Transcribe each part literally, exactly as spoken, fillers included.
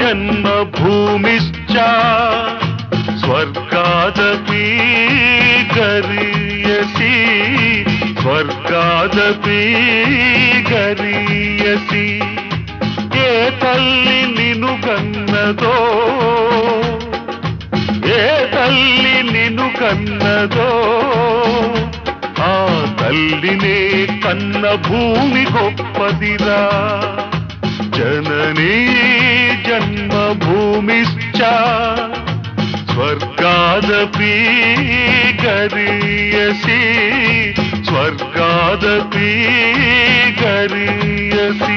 जन्मभूमिश्च स्वर्गादपि गरीयसी स्वर्गादपि गरीयसी ఏ తల్లి నిన్ను కన్నదో ఏ తల్లి నిన్ను కన్నదో ఆ తల్లినే కన్న భూమి గొప్పదిరా జననీ జన్మభూమిశ్చ స్వర్గాదపి గరీయసి స్వర్గాదపి గరీయసి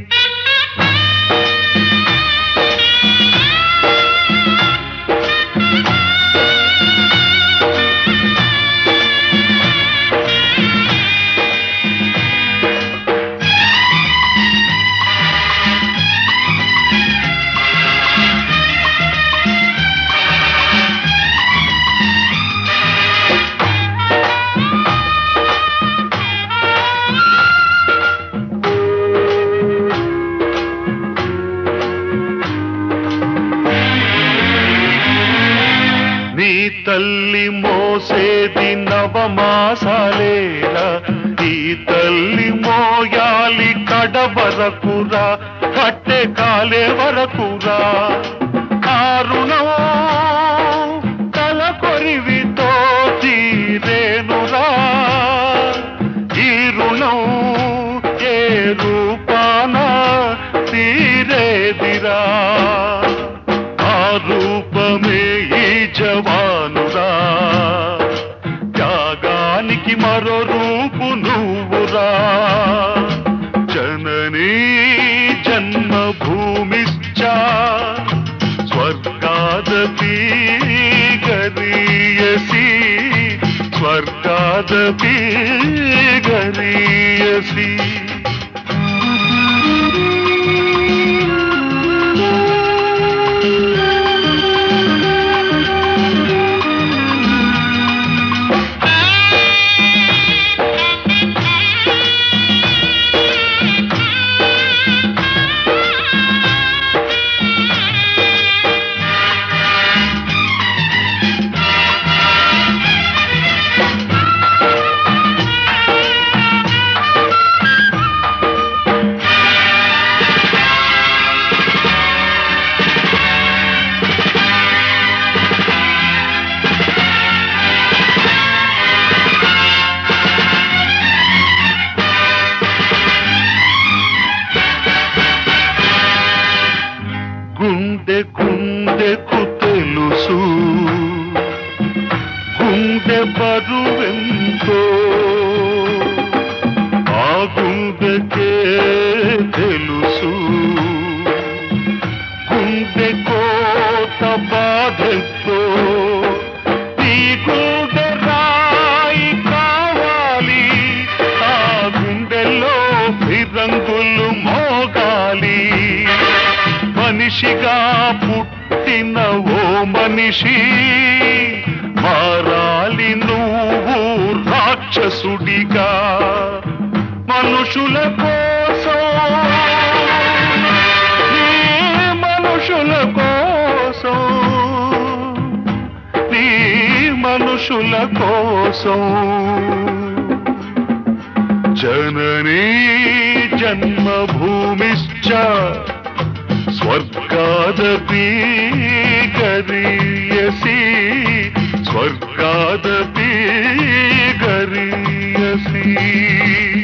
తల్లి మోసేది నవమాసాలేరా ఈ తల్లి మోయాలి కడ వరకురా కట్టె కాలే వరకురా ఆరుణం తల కొరివితో తీరేనురా ఈ రుణం ఏ రూపాన తీరేదిరా ఆ రూపమే ఈ జవానురా త్యాగానికి మరో రూపు నువ్వురా జననీ జన్మభూమిశ్చ స్వర్గాదపి గరీయసి స్వర్గాదపి గరీయసి గుండె గుండెకు తెలుసు గుండె బరువెంతో ఆ గుండెకే తెలుసు గుండె కోత బాధెంతో ఈ గుండె రాయి కావాలి ఆ గుండెల్లో ఫిరంగులు మోగాలి మనిషిగా పుట్టిన ఓ మనిషి మారాలి నువ్వు రాక్షసుడిగా మనుషుల కోసం నీ మనుషుల కోసం నీ మనుషుల కోసం జననీ జన్మభూమిశ్చ స్వర్గాదపి గరీయసి స్వర్గాదపి గరీయసి